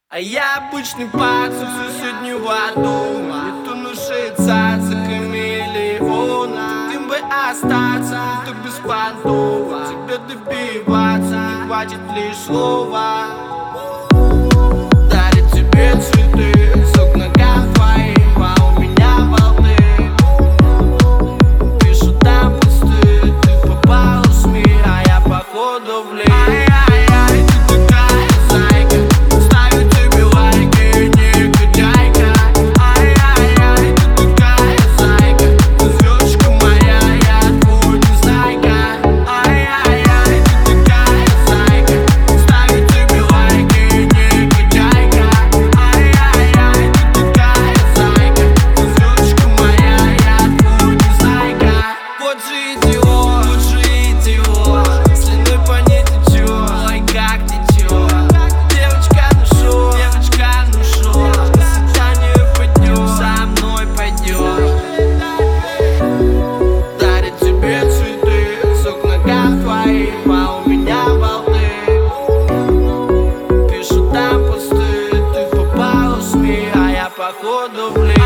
А я обычный пацан соседнего дома. Не тону швейцарцами миллиона. Им бы остаться, то беспонтово. Тебе добиваться не хватит лишь слова. Дарит тебе цветы, сок ногам твоим, а у меня болты. Пишу там пусты, ты попала в СМИ, а я походу в лес. Походу в лес.